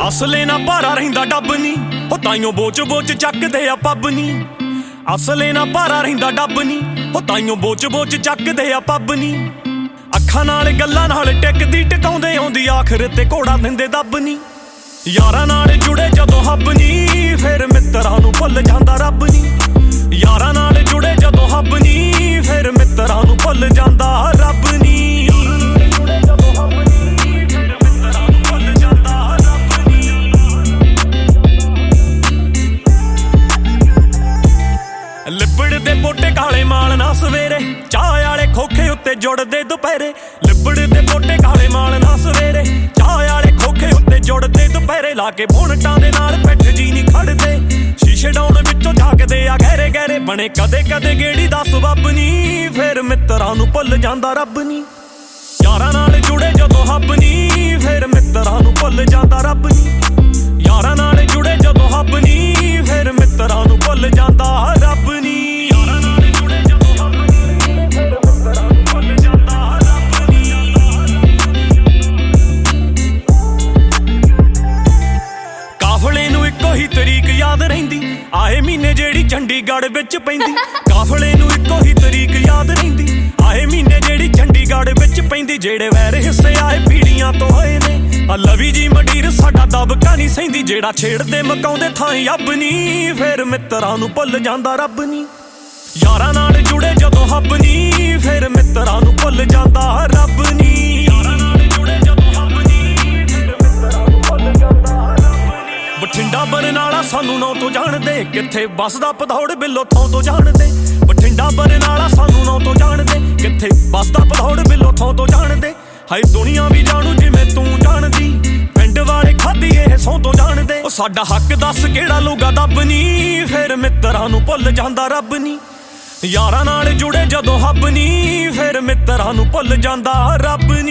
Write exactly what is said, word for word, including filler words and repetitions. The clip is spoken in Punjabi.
ਅਸਲੇ ਨਾ ਭਾਰਾ ਰਹਿੰਦਾ ਡੱਬ ਨੀ, ਉਹ ਤਾਈਓ ਬੋਚ ਬੋਚ ਚੱਕਦੇ ਆ ਪੱਬ ਨੀ। ਅਸਲੇ ਨਾ ਭਾਰਾ ਰਹਿੰਦਾ ਡੱਬ ਨੀ, ਉਹ ਤਾਈਓ ਬੋਚ ਬੋਚ ਚੱਕਦੇ ਆ ਪੱਬ ਨੀ। ਅੱਖਾਂ ਨਾਲ ਗੱਲਾਂ ਨਾਲ ਟਿਕਦੀ ਟਿਕਾਉਂਦੇ ਆਉਂਦੀ ਆਖਰ ਤੇ ਘੋੜਾ ਦਿੰਦੇ ਦੱਬ ਨੀ। ਯਾਰਾਂ ਨਾਲ ਜੁੜੇ ਜਦੋਂ ਹੱਬ ਨੀ, ਫਿਰ ਮਿੱਤਰਾਂ ਨੂੰ ਭੁੱਲ ਜਾਂਦਾ ਰੱਬ ਨੀ। ਯਾਰਾਂ ਨਾਲ ਜੁੜੇ ਜਦੋਂ ਹੱਬ ਨੀ, ਫਿਰ ਮਿੱਤਰਾਂ ਨੂੰ ਭੁੱਲ ਜਾਂਦਾ ਰੱਬ ਨੀ। ਲਿਬੜਦੇ ਪੋਟੇ ਕਾਲੇ ਮਾਲ ਨਾ ਸਵੇਰੇ, ਚਾਹ ਵਾਲੇ ਖੋਖੇ ਉੱਤੇ ਜੁੜਦੇ ਦੁਪਹਿਰੇ। ਲਿਬੜਦੇ ਪੋਟੇ ਕਾਲੇ ਮਾਲ ਨਾ ਸਵੇਰੇ, ਚਾਹ ਵਾਲੇ ਖੋਖੇ ਉੱਤੇ ਜੁੜਦੇ ਦੁਪਹਿਰੇ। ਲਾ ਕੇ ਬੋਨਟਾਂ ਦੇ ਨਾਲ ਪਿੱਠ ਜੀ ਨਹੀਂ ਖੜਦੇ, ਸ਼ੀਸ਼ੇ ਡਾਉਣ ਵਿੱਚੋਂ ਝਾਕਦੇ ਆ ਗਹਿਰੇ ਗਹਿਰੇ। ਬਣੇ ਕਦੇ ਕਦੇ ਗੇੜੀ ਦਾ ਸਬੱਬ ਨੀ, ਫਿਰ ਮਿੱਤਰਾਂ ਨੂੰ ਭੁੱਲ ਜਾਂਦਾ ਰੱਬ ਨੀ। ਯਾਰਾਂ ਨਾਲ ਜੁੜੇ ਜਦੋਂ ਹੱਬ ਨੀ, ਫਿਰ ਮਿੱਤਰਾਂ ਨੂੰ ਭੁੱਲ ਜਾਂਦਾ ਰੱਬ ਨੀ। ਯਾਰਾਂ ਨਾਲ ਜੁੜੇ ਜਦੋਂ ਹੱਬ ਨੀ, ਫਿਰ ਮਿੱਤਰਾਂ ਨੂੰ ਭੁੱਲ ਜਾਂਦਾ ਰੱਬ ਨੀ। ਯਾਰਾਂ ਨਾਲ ਜੁੜੇ ਜਦੋਂ ਹੱਬ ਨੀ, ਫਿਰ ਮਿੱਤਰਾਂ ਨੂੰ ਭੁੱਲ ਜਾਂਦਾ ਰੱਬ ਨੀ। ਕਾਫਲੇ ਨੂੰ ਇੱਕੋ ਹੀ ਤਰੀਕ ਯਾਦ ਰਹਿੰਦੀ, ਆਏ ਮਹੀਨੇ ਜਿਹੜੀ ਚੰਡੀਗੜ੍ਹ ਵਿੱਚ ਪੈਂਦੀ। ਕਾਫਲੇ ਨੂੰ ਇੱਕੋ ਹੀ ਤਰੀਕ ਯਾਦ ਰਹਿੰਦੀ, ਆਏ ਮਹੀਨੇ ਜਿਹੜੀ ਚੰਡੀਗੜ੍ਹ ਵਿੱਚ ਪੈਂਦੀ। ਜਿਹੜੇ ਵੈਰ ਹਿੱਸੇ ਆਏ ਪੀੜੀਆਂ ਤੋਂ ਹੋਏ ਨੇ, ਆ ਲਵੀ ਜੀ ਮੰਡੀਰ ਸਾਡਾ ਦਬਕਾ ਨਹੀਂ ਸਹਿੰਦੀ। ਜਿਹੜਾ ਛੇੜਦੇ ਮਕਾਉਂਦੇ ਥਾਂ ਅੱਬ ਨੀ, ਫਿਰ ਮਿੱਤਰਾਂ ਨੂੰ ਭੁੱਲ ਜਾਂਦਾ ਰੱਬ ਨੀ। ਯਾਰਾਂ ਨਾਲ ਜੁੜੇ ਜਦੋਂ ਹੱਬ ਨੀ, ਫਿਰ ਮਿੱਤਰਾਂ ਨੂੰ ਭੁੱਲ ਜਾਂਦਾ ਰੱਬ ਨੀ। ਯਾਰਾਂ ਨਾਲ ਜੁੜੇ ਜਦੋਂ ਹੱਬ ਨੀ, ਫਿਰ ਮਿੱਤਰਾਂ ਨੂੰ ਭੁੱਲ ਜਾਂਦਾ ਰੱਬ ਨੀ। ਬਠਿੰਡਾ ਬਰਨਾਲਾ ਸਾਨੂੰ ਨੌ ਤੋਂ ਜਾਣਦੇ, ਕਿੱਥੇ ਬੱਸਦਾ ਪਧੌੜ ਬਿੱਲੋ ਥਾਂ ਤੋਂ ਜਾਣਦੇ। ਬਠਿੰਡਾ ਬਰਨਾਲਾ ਸਾਨੂੰ ਨੌ ਤੋਂ ਜਾਣਦੇ, ਕਿੱਥੇ ਬੱਸਦਾ ਪਧੌੜ ਬਿੱਲੋ ਥਾਂ ਤੋਂ ਜਾਣਦੇ। ਹਾਏ ਦੁਨੀਆ ਵੀ ਜਾਣੂ ਜਿਵੇਂ ਤੂੰ ਜਾਣਦੀ, ਪਿੰਡ ਵਾਲੇ ਖਾਦੀ ਇਹ ਸੌ ਤੋਂ ਜਾਣਦੇ। ਉਹ ਸਾਡਾ ਹੱਕ ਦੱਸ ਕਿਹੜਾ ਲੂਗਾ ਦੱਬ ਨੀ, ਫਿਰ ਮਿੱਤਰਾਂ ਨੂੰ ਭੁੱਲ ਜਾਂਦਾ ਰੱਬ ਨੀ। ਯਾਰਾਂ ਨਾਲ ਜੁੜੇ ਜਦੋਂ ਹੱਬ ਨੀ, ਫਿਰ ਮਿੱਤਰਾਂ ਨੂੰ ਭੁੱਲ ਜਾਂਦਾ ਰੱਬ ਨੀ।